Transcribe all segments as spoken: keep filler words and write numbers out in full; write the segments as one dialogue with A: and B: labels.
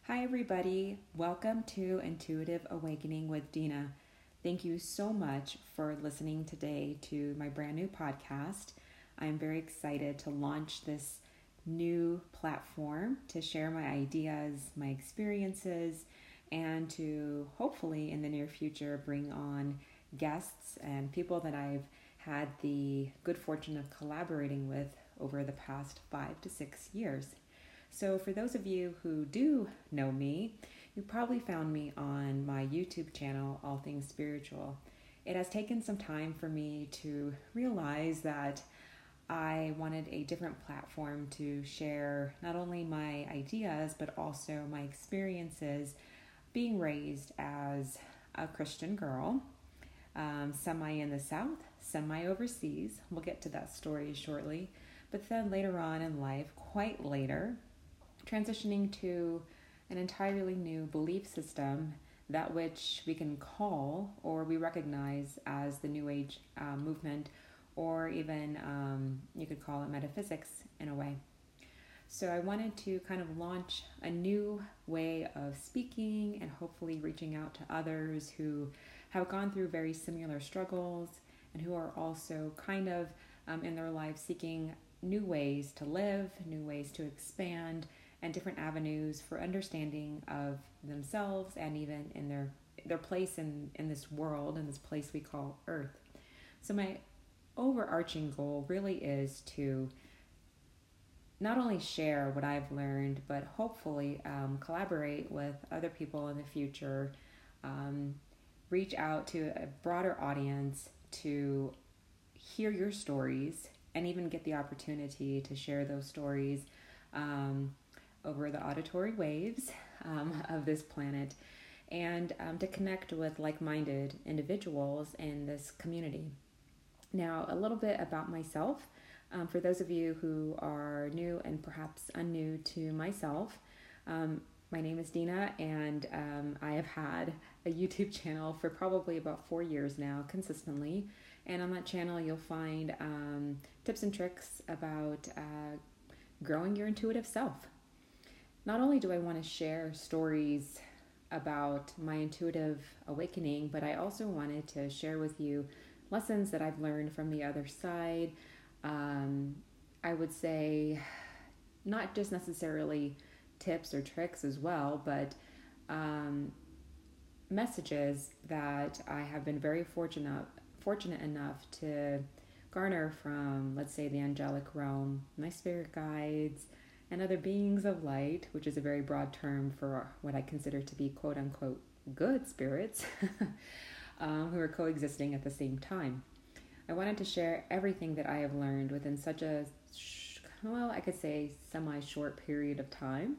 A: Hi, everybody. Welcome to Intuitive Awakening with Dina. Thank you so much for listening today to my brand new podcast. I'm very excited to launch this new platform to share my ideas, my experiences, and to hopefully in the near future bring on guests and people that I've had the good fortune of collaborating with over the past five to six years. So for those of you who do know me, you probably found me on my YouTube channel, All Things Spiritual. It has taken some time for me to realize that I wanted a different platform to share not only my ideas, but also my experiences being raised as a Christian girl, um, semi in the South, semi overseas. We'll get to that story shortly. But then later on in life, quite later, transitioning to an entirely new belief system, that which we can call or we recognize as the New Age uh, movement, or even um, you could call it metaphysics in a way. So I wanted to kind of launch a new way of speaking and hopefully reaching out to others who have gone through very similar struggles and who are also kind of um, in their lives seeking new ways to live, new ways to expand, and different avenues for understanding of themselves and even in their their place in, in this world, in this place we call Earth. So my overarching goal really is to not only share what I've learned, but hopefully um, collaborate with other people in the future, um, reach out to a broader audience to hear your stories and even get the opportunity to share those stories um, over the auditory waves um, of this planet, and um, to connect with like-minded individuals in this community. Now, a little bit about myself. Um, for those of you who are new and perhaps unnew to myself, um, my name is Dina, and um, I have had a YouTube channel for probably about four years now, consistently. And on that channel, you'll find um, tips and tricks about uh, growing your intuitive self. Not only do I want to share stories about my intuitive awakening, but I also wanted to share with you lessons that I've learned from the other side. Um, I would say not just necessarily tips or tricks as well, but um, messages that I have been very fortunate fortunate enough to garner from, let's say, the angelic realm, my spirit guides, and other beings of light, which is a very broad term for what I consider to be quote-unquote good spirits, um, who are coexisting at the same time. I wanted to share everything that I have learned within such a, well, I could say semi-short period of time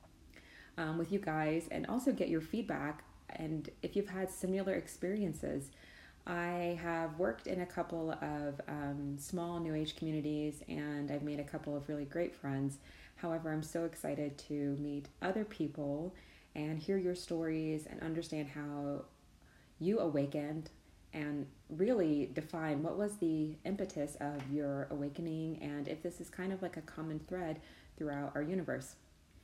A: um, with you guys, and also get your feedback, and if you've had similar experiences. I have worked in a couple of um, small New Age communities, and I've made a couple of really great friends. However, I'm so excited to meet other people and hear your stories and understand how you awakened and really define what was the impetus of your awakening, and if this is kind of like a common thread throughout our universe.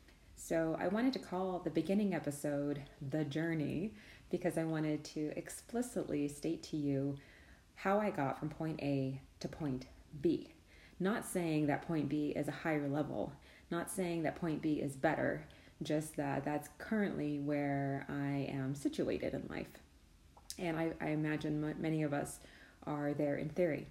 A: So I wanted to call the beginning episode The Journey, because I wanted to explicitly state to you how I got from point A to point B. Not saying that point B is a higher level, not saying that point B is better, just that that's currently where I am situated in life. And I, I imagine m- many of us are there in theory.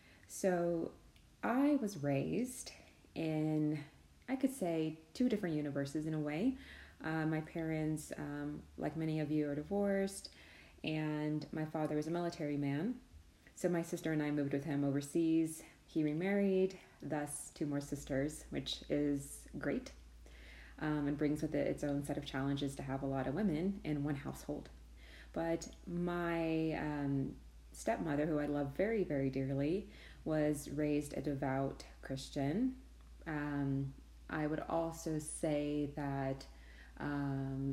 A: So I was raised in, I could say, two different universes in a way. Uh, my parents, um, like many of you, are divorced, and my father was a military man. So my sister and I moved with him overseas. He remarried, thus two more sisters, which is great, um, and brings with it its own set of challenges to have a lot of women in one household. But my um, stepmother, who I love very, very dearly, was raised a devout Christian. Um, I would also say that Um,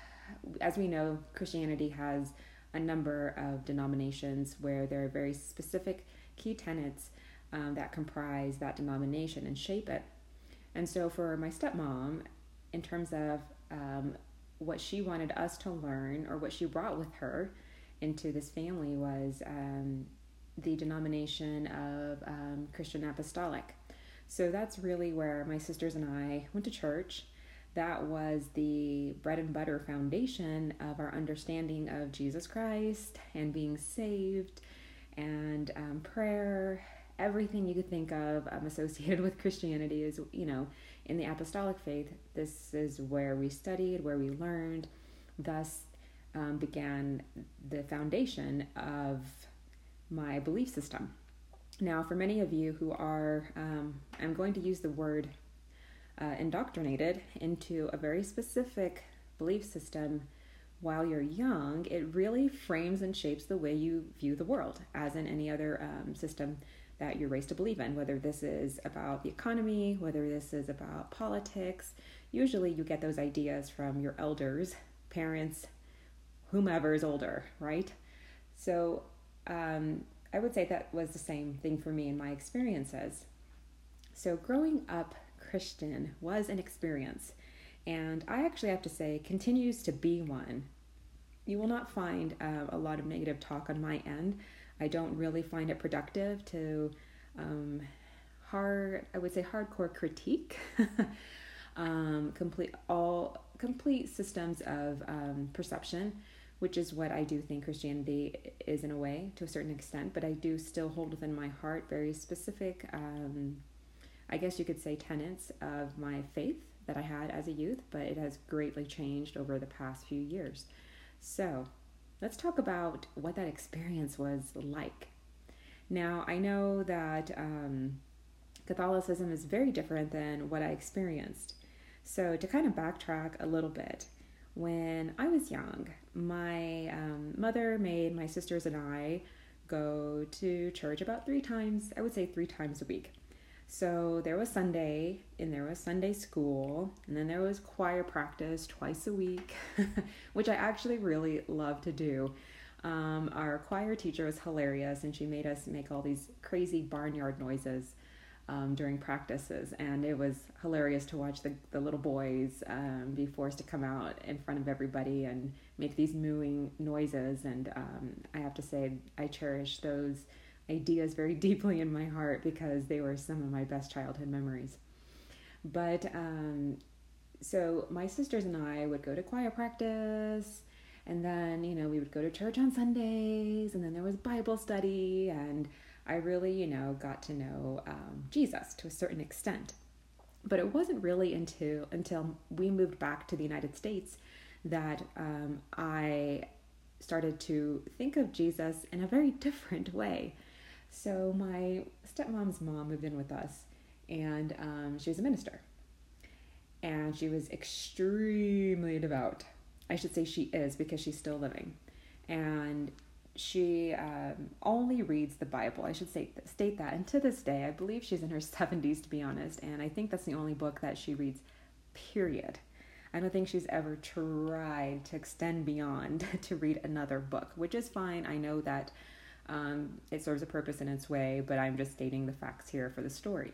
A: as we know, Christianity has a number of denominations where there are very specific key tenets um, that comprise that denomination and shape it. And so for my stepmom, in terms of um, what she wanted us to learn, or what she brought with her into this family, was um, the denomination of um, Christian Apostolic. So that's really where my sisters and I went to church. That was the bread and butter foundation of our understanding of Jesus Christ and being saved, and um, prayer. Everything you could think of um, associated with Christianity is, you know, in the apostolic faith. This is where we studied, where we learned. Thus um, began the foundation of my belief system. Now, for many of you who are, um, I'm going to use the word uh, indoctrinated into a very specific belief system while you're young, it really frames and shapes the way you view the world, as in any other um, system that you're raised to believe in, whether this is about the economy, whether this is about politics. Usually you get those ideas from your elders, parents, whomever is older, right? So um, I would say that was the same thing for me in my experiences. So growing up Christian was an experience, and I actually have to say continues to be one. You will not find uh, a lot of negative talk on my end. I don't really find it productive to um, hard, I would say hardcore critique, um, complete all complete systems of um, perception, which is what I do think Christianity is in a way, to a certain extent. But I do still hold within my heart very specific, um, I guess you could say, tenets of my faith that I had as a youth, but it has greatly changed over the past few years. So let's talk about what that experience was like. Now, I know that um, Catholicism is very different than what I experienced. So to kind of backtrack a little bit, when I was young, my um, mother made my sisters and I go to church about three times, I would say three times a week. So there was Sunday, and there was Sunday school, and then there was choir practice twice a week, which I actually really love to do. Um, our choir teacher was hilarious, and she made us make all these crazy barnyard noises um, during practices, and it was hilarious to watch the, the little boys um, be forced to come out in front of everybody and make these mooing noises. And um, I have to say, I cherish those ideas very deeply in my heart because they were some of my best childhood memories. But um, so my sisters and I would go to choir practice, and then, you know, we would go to church on Sundays, and then there was Bible study, and I really, you know, got to know um, Jesus to a certain extent. But it wasn't really until until we moved back to the United States that um, I started to think of Jesus in a very different way. So my stepmom's mom moved in with us, and um, she was a minister, and she was extremely devout. I should say she is, because she's still living, and she um, only reads the Bible. I should say state that. And to this day, I believe she's in her seventies, to be honest, and I think that's the only book that she reads, period. I don't think she's ever tried to extend beyond to read another book, which is fine. I know that Um, it serves a purpose in its way, but I'm just stating the facts here for the story.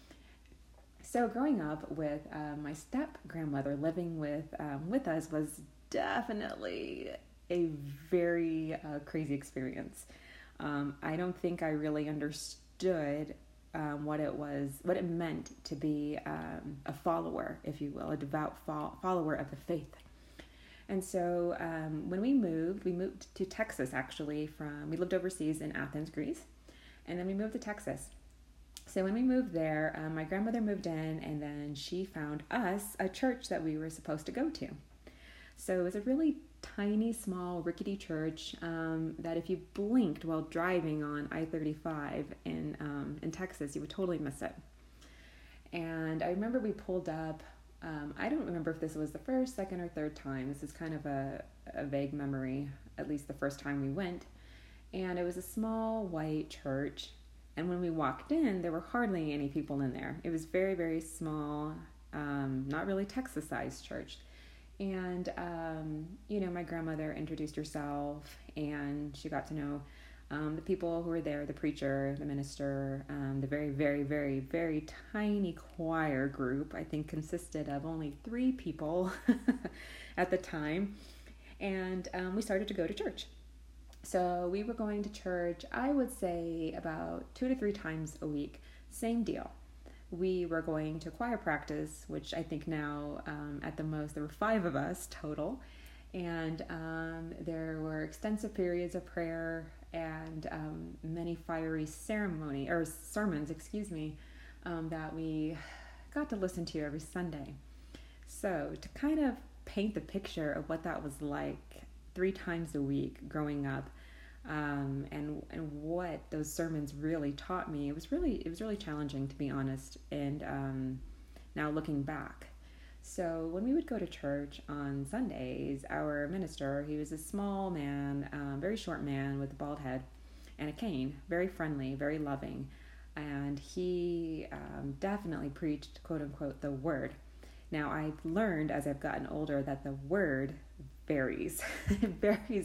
A: So growing up with uh, my step-grandmother living with um, with us was definitely a very uh, crazy experience. Um, I don't think I really understood um, what it was, what it meant to be um, a follower, if you will, a devout fo- follower of the faith. And so um, when we moved, we moved to Texas, actually, from, we lived overseas in Athens, Greece, and then we moved to Texas. So when we moved there, um, my grandmother moved in, and then she found us a church that we were supposed to go to. So it was a really tiny, small, rickety church um, that if you blinked while driving on I thirty-five in, um, in Texas, you would totally miss it. And I remember we pulled up. Um, I don't remember if this was the first, second, or third time. This is kind of a, a vague memory, at least the first time we went. And it was a small white church. And when we walked in, there were hardly any people in there. It was very, very small, um, not really Texas-sized church. And, um, you know, my grandmother introduced herself, and she got to know Um, the people who were there, the preacher, the minister, um, the very, very, very, very tiny choir group, I think consisted of only three people at the time. And um, we started to go to church. So we were going to church, I would say about two to three times a week. Same deal. We were going to choir practice, which I think now um, at the most there were five of us total. And um, there were extensive periods of prayer and um, many fiery ceremony or sermons, excuse me, um, that we got to listen to every Sunday. So to kind of paint the picture of what that was like three times a week growing up, um, and and what those sermons really taught me, it was really it was really challenging, to be honest. And um, now looking back. So when we would go to church on Sundays, our minister, he was a small man, um, very short man with a bald head and a cane, very friendly, very loving. And he um, definitely preached, quote unquote, the word. Now, I've learned as I've gotten older that the word varies. It varies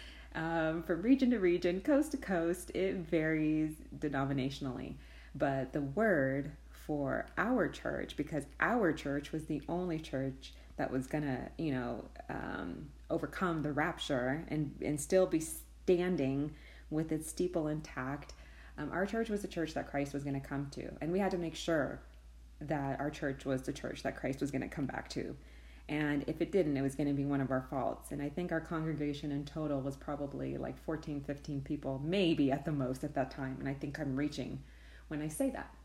A: um, from region to region, coast to coast. It varies denominationally. But the word for our church, because our church was the only church that was gonna, you know, um, overcome the rapture and, and still be standing with its steeple intact. Um, our church was the church that Christ was going to come to. And we had to make sure that our church was the church that Christ was going to come back to. And if it didn't, it was going to be one of our faults. And I think our congregation in total was probably like fourteen, fifteen people, maybe at the most at that time. And I think I'm reaching when I say that.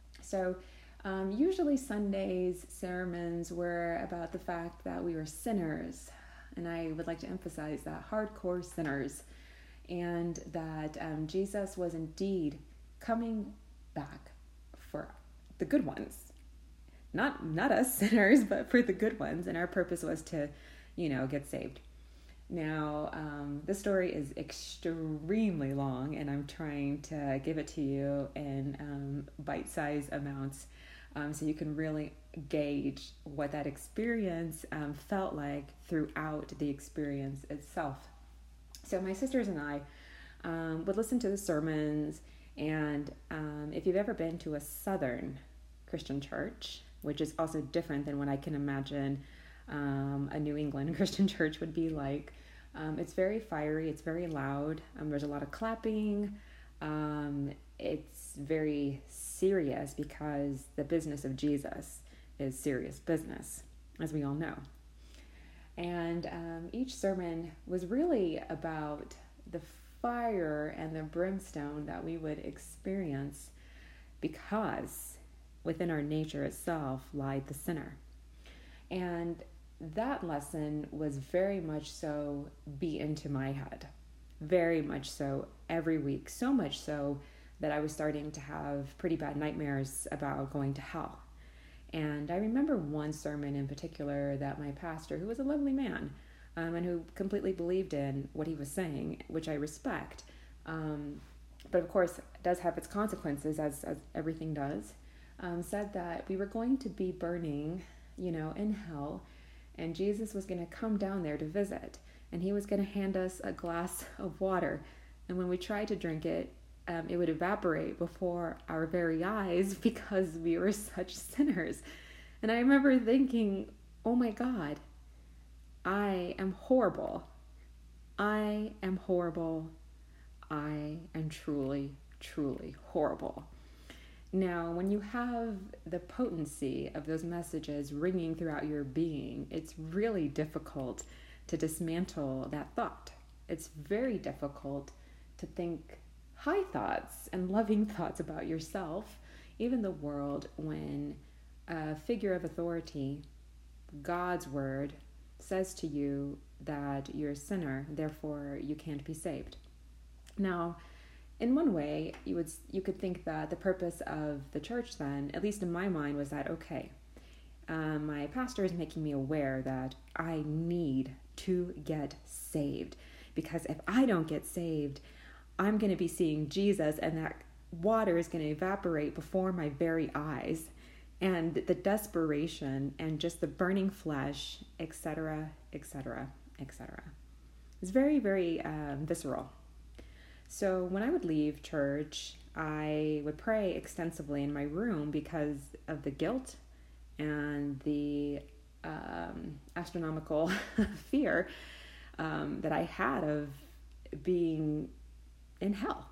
A: So um, usually Sundays sermons were about the fact that we were sinners. And I would like to emphasize that, hardcore sinners. And that um, Jesus was indeed coming back for the good ones. Not not us sinners, but for the good ones. And our purpose was to, you know, get saved. Now, um, the story is extremely long, and I'm trying to give it to you in um, bite-sized amounts um, so you can really gauge what that experience um, felt like throughout the experience itself. So my sisters and I um, would listen to the sermons, and um, if you've ever been to a Southern Christian church, which is also different than what I can imagine um, a New England Christian church would be like, um, it's very fiery, it's very loud, um, there's a lot of clapping, um, it's very serious because the business of Jesus is serious business, as we all know. And um, each sermon was really about the fire and the brimstone that we would experience because within our nature itself lied the sinner. And that lesson was very much so beat into my head, very much so every week, so much so that I was starting to have pretty bad nightmares about going to hell. And I remember one sermon in particular that my pastor, who was a lovely man, um, and who completely believed in what he was saying, which I respect, um, but of course does have its consequences, as, as everything does, um, said that we were going to be burning, you know, in hell, and Jesus was going to come down there to visit, and he was going to hand us a glass of water, and when we tried to drink it, Um, it would evaporate before our very eyes because we were such sinners. And I remember thinking, oh my God, I am horrible. I am horrible. I am truly, truly horrible. Now, when you have the potency of those messages ringing throughout your being, it's really difficult to dismantle that thought. It's very difficult to think high thoughts and loving thoughts about yourself, even the world, when a figure of authority, God's word, says to you that you're a sinner, therefore you can't be saved. Now, in one way, you would you could think that the purpose of the church then, at least in my mind, was that, okay, um, my pastor is making me aware that I need to get saved, because if I don't get saved, I'm going to be seeing Jesus, and that water is going to evaporate before my very eyes. And the desperation and just the burning flesh, et cetera, et cetera, et cetera. It's very, very um, visceral. So when I would leave church, I would pray extensively in my room because of the guilt and the um, astronomical fear um, that I had of being in hell.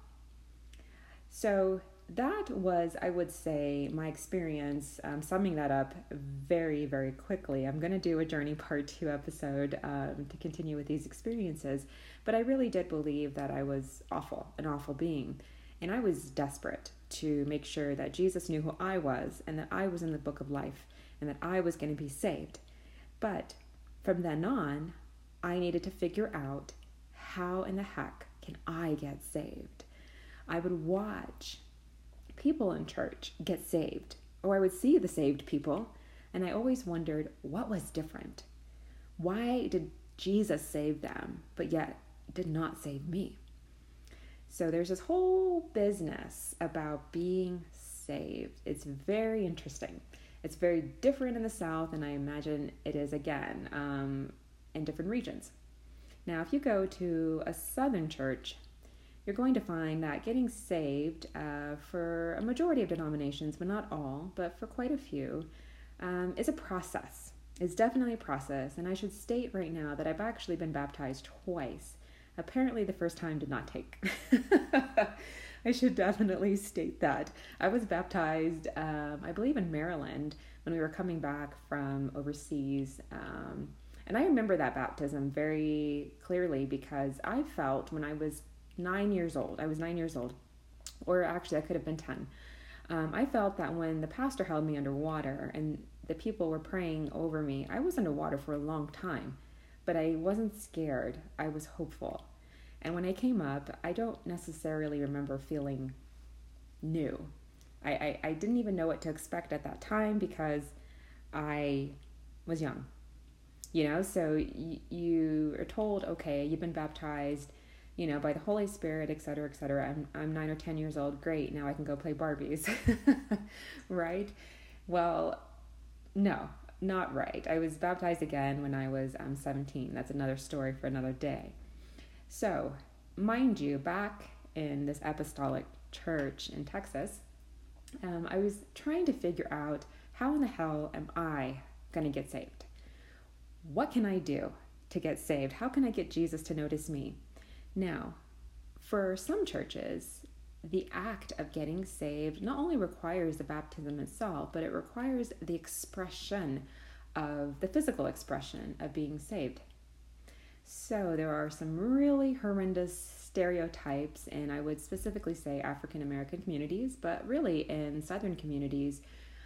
A: So that was, I would say, my experience. Um, summing that up very, very quickly, I'm going to do a Journey Part two episode um, to continue with these experiences. But I really did believe that I was awful, an awful being. And I was desperate to make sure that Jesus knew who I was and that I was in the book of life and that I was going to be saved. But from then on, I needed to figure out, how in the heck can I get saved? I would watch people in church get saved, or I would see the saved people, and I always wondered what was different. Why did Jesus save them, but yet did not save me? So there's this whole business about being saved. It's very interesting. It's very different in the South, and I imagine it is again um, in different regions. Now, if you go to a Southern church, you're going to find that getting saved uh, for a majority of denominations, but not all, but for quite a few, um, is a process. It's definitely a process. And I should state right now that I've actually been baptized twice. Apparently the first time did not take. I should definitely state that. I was baptized, um, I believe in Maryland, when we were coming back from overseas. Um, and I remember that baptism very clearly because I felt when I was nine years old, I was nine years old, or actually I could have been ten. Um, I felt that when the pastor held me underwater and the people were praying over me, I was underwater for a long time, but I wasn't scared. I was hopeful. And when I came up, I don't necessarily remember feeling new. I, I, I didn't even know what to expect at that time because I was young. You know, so y- you are told, okay, you've been baptized, you know, by the Holy Spirit, et cetera, et cetera. I'm, I'm nine or ten years old. Great. Now I can go play Barbies. Right? Well, no, not right. I was baptized again when I was um, seventeen. That's another story for another day. So, mind you, back in this apostolic church in Texas, um, I was trying to figure out, how in the hell am I going to get saved? What can I do to get saved? How can I get Jesus to notice me? Now, for some churches, the act of getting saved not only requires the baptism itself, but it requires the expression of the physical expression of being saved. So there are some really horrendous stereotypes, and I would specifically say African American communities, but really in Southern communities,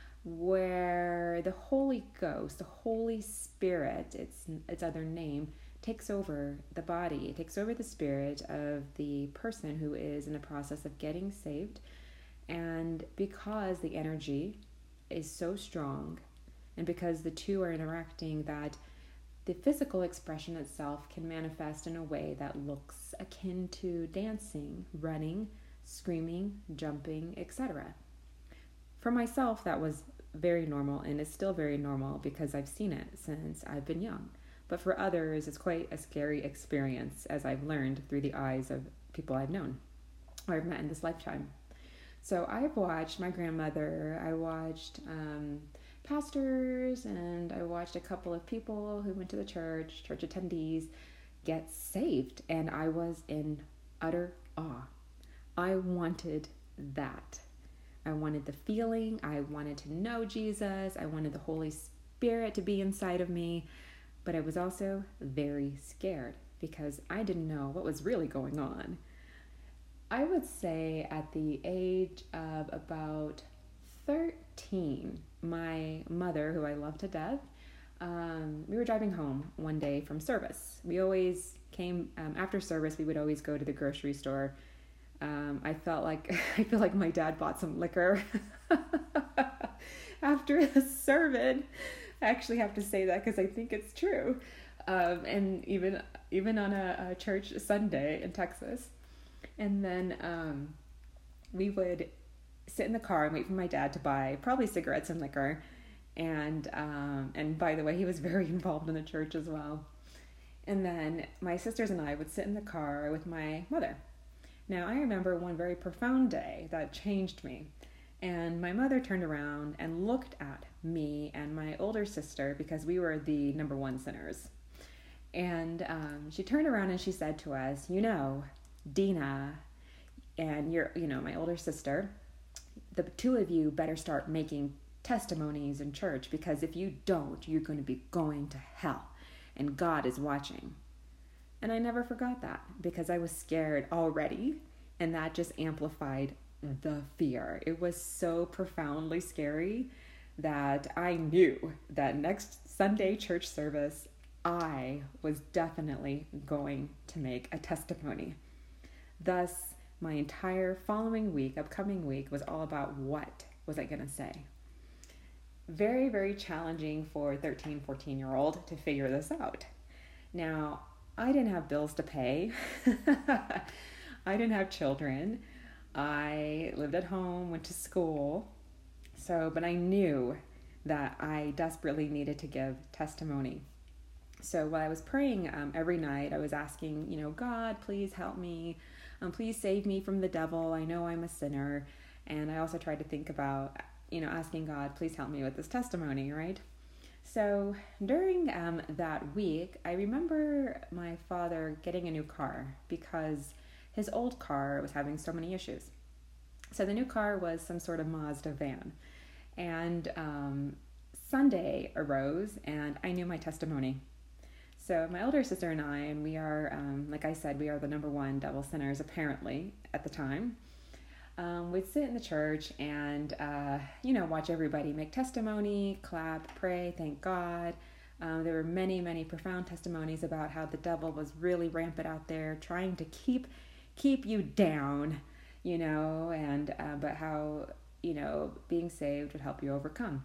A: where the Holy Ghost, the Holy Spirit, its its other name, takes over the body. It takes over the spirit of the person who is in the process of getting saved. And because the energy is so strong, and because the two are interacting, that the physical expression itself can manifest in a way that looks akin to dancing, running, screaming, jumping, et cetera. For myself, that was very normal, and it's still very normal because I've seen it since I've been young. But for others, it's quite a scary experience, as I've learned through the eyes of people I've known or I've met in this lifetime. So I've watched my grandmother, I watched um, pastors, and I watched a couple of people who went to the church, church attendees, get saved, and I was in utter awe. I wanted that. I wanted the feeling. I wanted to know Jesus. I wanted the Holy Spirit to be inside of me. But I was also very scared because I didn't know what was really going on. I would say at the age of about thirteen, my mother, who I love to death, um, we were driving home one day from service. We always came, um, after service, we would always go to the grocery store. Um, I felt like, I feel like my dad bought some liquor after the sermon. I actually have to say that because I think it's true. Um, and even even on a, a church Sunday in Texas. And then um, we would sit in the car and wait for my dad to buy probably cigarettes and liquor. And um, and by the way, he was very involved in the church as well. And then my sisters and I would sit in the car with my mother. Now, I remember one very profound day that changed me. And my mother turned around and looked at me and my older sister because we were the number one sinners. And um, she turned around and she said to us, you know, Dina and your, you know, my older sister, the two of you better start making testimonies in church, because if you don't, you're going to be going to hell and God is watching. And I never forgot that because I was scared already, and that just amplified the fear. It was so profoundly scary that I knew that next Sunday church service, I was definitely going to make a testimony. Thus, my entire following week, upcoming week, was all about what was I going to say. Very, very challenging for a thirteen, fourteen-year-old to figure this out. Now, I didn't have bills to pay. I didn't have children. I lived at home, went to school. So, but I knew that I desperately needed to give testimony. So while I was praying um, every night, I was asking, you know, God, please help me. Um, please save me from the devil. I know I'm a sinner. And I also tried to think about, you know, asking God, please help me with this testimony, right? So during um, that week, I remember my father getting a new car because his old car was having so many issues. So the new car was some sort of Mazda van. And um, Sunday arose and I knew my testimony. So my older sister and I, and we are, um, like I said, we are the number one devil sinners apparently at the time. Um, we'd sit in the church and, uh, you know, watch everybody make testimony, clap, pray, thank God. Um, there were many, many profound testimonies about how the devil was really rampant out there trying to keep keep you down, you know, and uh, but how, you know, being saved would help you overcome.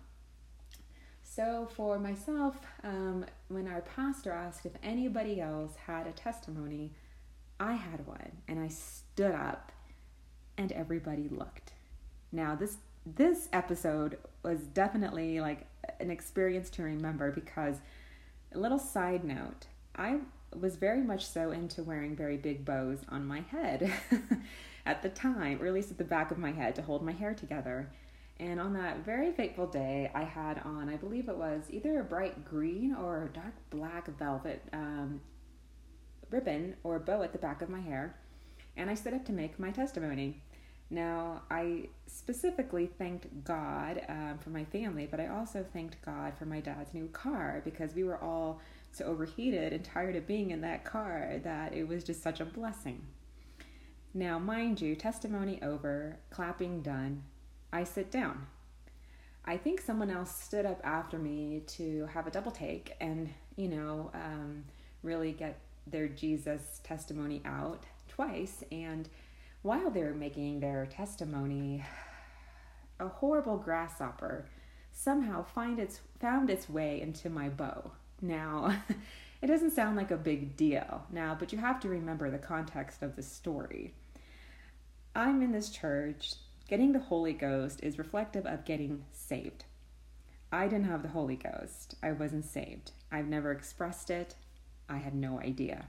A: So for myself, um, when our pastor asked if anybody else had a testimony, I had one, and I stood up, and everybody looked. Now, this this episode was definitely like an experience to remember because, a little side note, I was very much so into wearing very big bows on my head at the time, or at least at the back of my head to hold my hair together. And on that very fateful day, I had on, I believe it was either a bright green or a dark black velvet um, ribbon or bow at the back of my hair. And I stood up to make my testimony. Now, I specifically thanked God um, for my family, but I also thanked God for my dad's new car because we were all so overheated and tired of being in that car that it was just such a blessing. Now, mind you, testimony over, clapping done, I sit down. I think someone else stood up after me to have a double take and, you know, um, really get their Jesus testimony out twice. And while they were making their testimony, a horrible grasshopper somehow find its found its way into my bow. Now, it doesn't sound like a big deal now, but you have to remember the context of the story. I'm in this church. Getting the Holy Ghost is reflective of getting saved. I didn't have the Holy Ghost. I wasn't saved. I've never expressed it. I had no idea.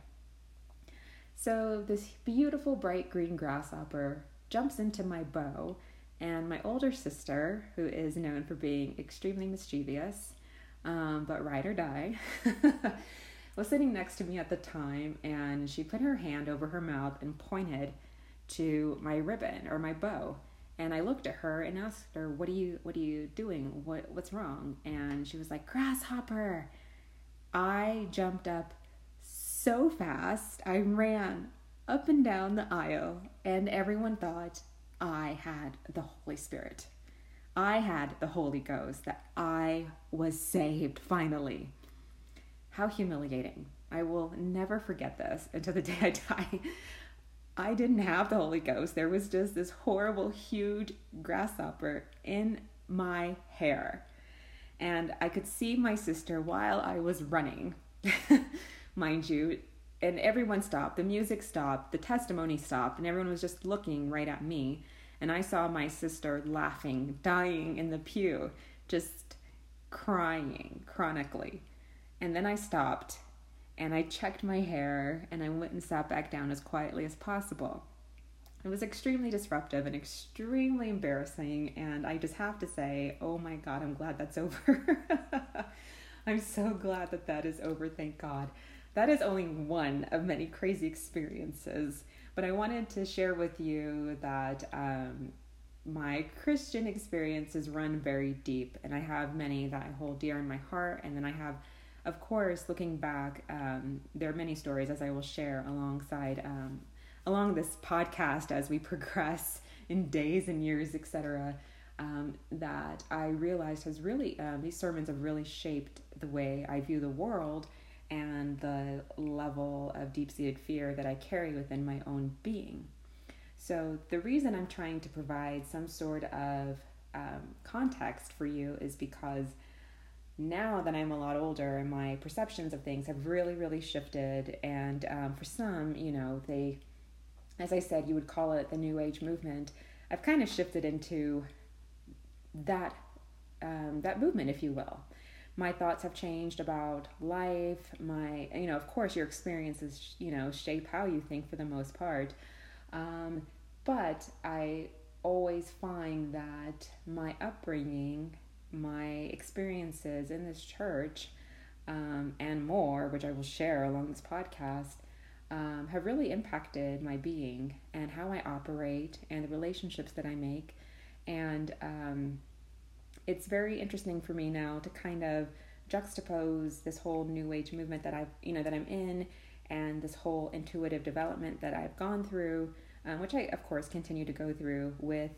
A: So this beautiful bright green grasshopper jumps into my bow, and my older sister, who is known for being extremely mischievous, um, but ride or die, was sitting next to me at the time, and she put her hand over her mouth and pointed to my ribbon or my bow. And I looked at her and asked her, what are you, what are you doing? What, what's wrong? And she was like, grasshopper. I jumped up so fast. I ran up and down the aisle, and everyone thought I had the Holy Spirit. I had the Holy Ghost, that I was saved finally. How humiliating. I will never forget this until the day I die. I didn't have the Holy Ghost. There was just this horrible, huge grasshopper in my hair. And I could see my sister while I was running, mind you, and everyone stopped. The music stopped, the testimony stopped, and everyone was just looking right at me. And I saw my sister laughing, dying in the pew, just crying chronically. And then I stopped. And I checked my hair, and I went and sat back down as quietly as possible. It was extremely disruptive and extremely embarrassing. And I just have to say, oh my God, I'm glad that's over. I'm so glad that that is over. Thank God. That is only one of many crazy experiences. But I wanted to share with you that um, my Christian experiences run very deep. And I have many that I hold dear in my heart. And then I have, of course, looking back, um, there are many stories, as I will share alongside um, along this podcast as we progress in days and years, et cetera, um, that I realized has really, um, these sermons have really shaped the way I view the world and the level of deep-seated fear that I carry within my own being. So the reason I'm trying to provide some sort of um, context for you is because now that I'm a lot older and my perceptions of things have really, really shifted. And um, for some, you know, they, as I said, you would call it the New Age movement. I've kind of shifted into that um, that movement, if you will. My thoughts have changed about life. My, you know, of course, your experiences, you know, shape how you think for the most part. Um, but I always find that my upbringing, my experiences in this church, um, and more, which I will share along this podcast, Um, have really impacted my being and how I operate and the relationships that I make. And um, it's very interesting for me now to kind of juxtapose this whole New Age movement that I've, you know, that I'm in, and this whole intuitive development that I've gone through, um, which I, of course, continue to go through, with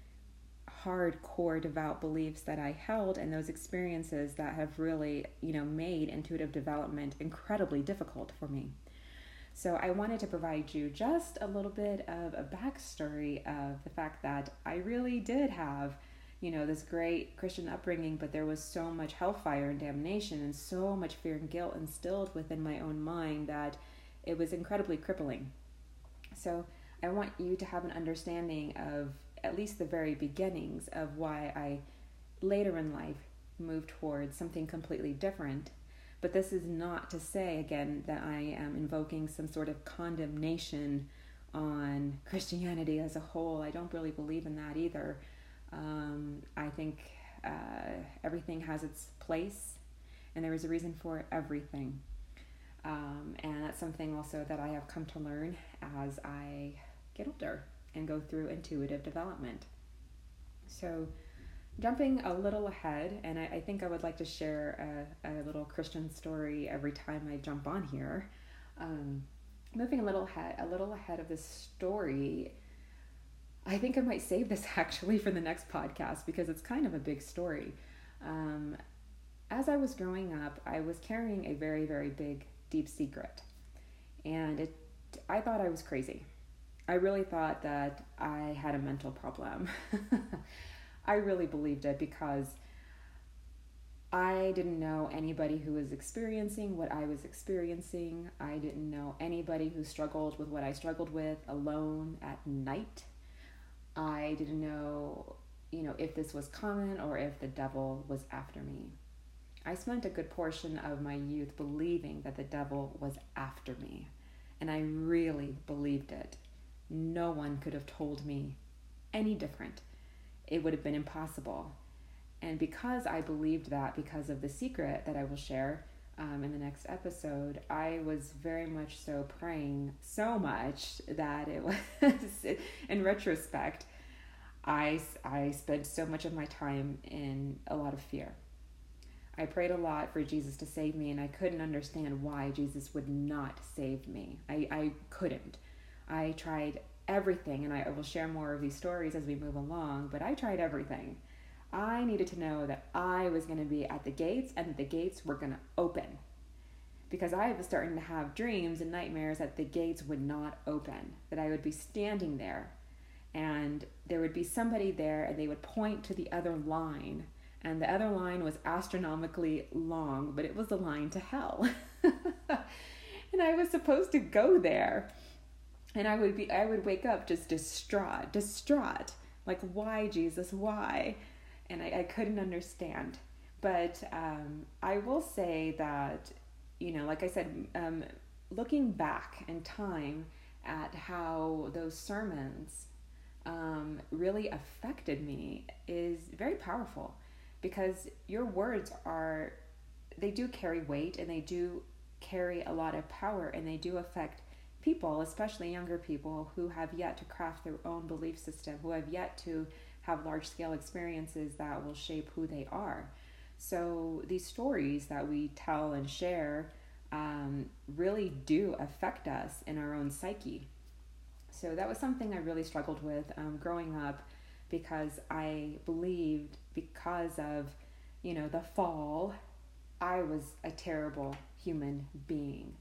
A: hardcore devout beliefs that I held and those experiences that have really, you know, made intuitive development incredibly difficult for me. So I wanted to provide you just a little bit of a backstory of the fact that I really did have, you know, this great Christian upbringing, but there was so much hellfire and damnation and so much fear and guilt instilled within my own mind that it was incredibly crippling. So I want you to have an understanding of at least the very beginnings of why I later in life moved towards something completely different. But this is not to say, again, that I am invoking some sort of condemnation on Christianity as a whole. I don't really believe in that either. Um, I think uh, everything has its place, and there is a reason for everything. Um, and that's something also that I have come to learn as I get older and go through intuitive development. So jumping a little ahead, and I, I think I would like to share a, a little Christian story every time I jump on here. Um, moving a little ahead, a little ahead of this story, I think I might save this actually for the next podcast because it's kind of a big story. Um, as I was growing up, I was carrying a very, very big, deep secret, and it. I thought I was crazy. I really thought that I had a mental problem. I really believed it because I didn't know anybody who was experiencing what I was experiencing. I didn't know anybody who struggled with what I struggled with alone at night. I didn't know, you know, if this was common or if the devil was after me. I spent a good portion of my youth believing that the devil was after me, and I really believed it. No one could have told me any different. It would have been impossible. And because I believed that, because of the secret that I will share um, in the next episode, I was very much so praying so much that it was, in retrospect, I, I spent so much of my time in a lot of fear. I prayed a lot for Jesus to save me, and I couldn't understand why Jesus would not save me. I, I couldn't. I tried everything, and I will share more of these stories as we move along, but I tried everything. I needed to know that I was going to be at the gates and that the gates were going to open, because I was starting to have dreams and nightmares that the gates would not open, that I would be standing there and there would be somebody there and they would point to the other line, and the other line was astronomically long, but it was the line to hell. And I was supposed to go there. And I would be, I would wake up just distraught, distraught. Like, why, Jesus, why? And I, I couldn't understand. But um, I will say that, you know, like I said, um, looking back in time at how those sermons um, really affected me is very powerful, because your words are, they do carry weight, and they do carry a lot of power, and they do affect people, especially younger people who have yet to craft their own belief system, who have yet to have large scale experiences that will shape who they are. So these stories that we tell and share um, really do affect us in our own psyche. So that was something I really struggled with um, growing up, because I believed, because of, you know, the fall, I was a terrible human being.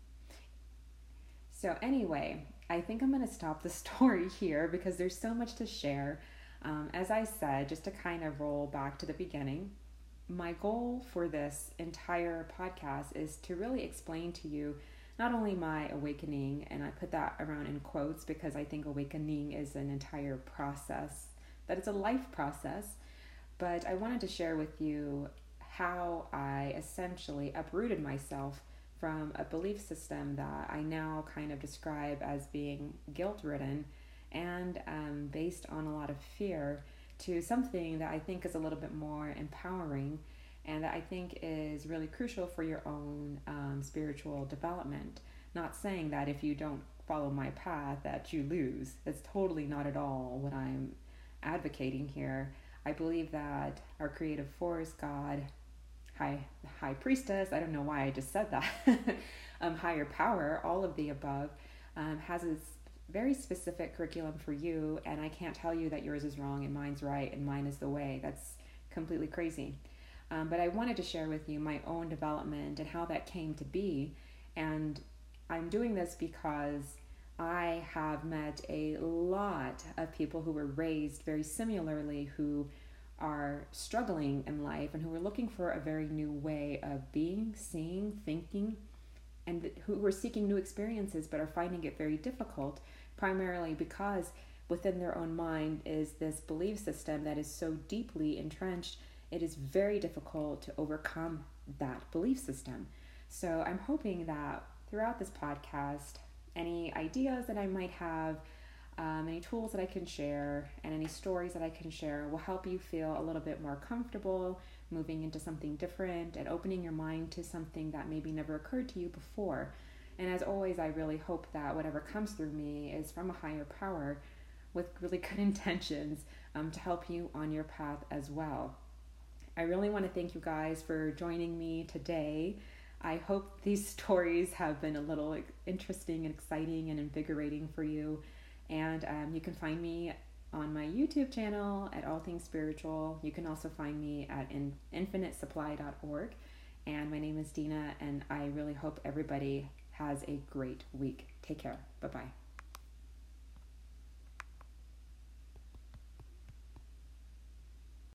A: So anyway, I think I'm going to stop the story here because there's so much to share. Um, as I said, just to kind of roll back to the beginning, my goal for this entire podcast is to really explain to you not only my awakening, and I put that around in quotes because I think awakening is an entire process, that it's a life process, but I wanted to share with you how I essentially uprooted myself from a belief system that I now kind of describe as being guilt-ridden and um, based on a lot of fear, to something that I think is a little bit more empowering, and that I think is really crucial for your own um, spiritual development. Not saying that if you don't follow my path that you lose. That's totally not at all what I'm advocating here. I believe that our creative force, God, high high priestess, I don't know why I just said that, um, higher power, all of the above, um, has a very specific curriculum for you, and I can't tell you that yours is wrong and mine's right and mine is the way. That's completely crazy. Um, but I wanted to share with you my own development and how that came to be, and I'm doing this because I have met a lot of people who were raised very similarly, who are struggling in life and who are looking for a very new way of being, seeing, thinking, and who are seeking new experiences but are finding it very difficult, primarily because within their own mind is this belief system that is so deeply entrenched, it is very difficult to overcome that belief system. So I'm hoping that throughout this podcast, any ideas that I might have, Um, any tools that I can share, and any stories that I can share will help you feel a little bit more comfortable moving into something different and opening your mind to something that maybe never occurred to you before. And as always, I really hope that whatever comes through me is from a higher power with really good intentions um, to help you on your path as well. I really want to thank you guys for joining me today. I hope these stories have been a little interesting and exciting and invigorating for you. And um, you can find me on my YouTube channel at All Things Spiritual. You can also find me at in, infinite supply dot org. And my name is Dina, and I really hope everybody has a great week. Take care. Bye-bye.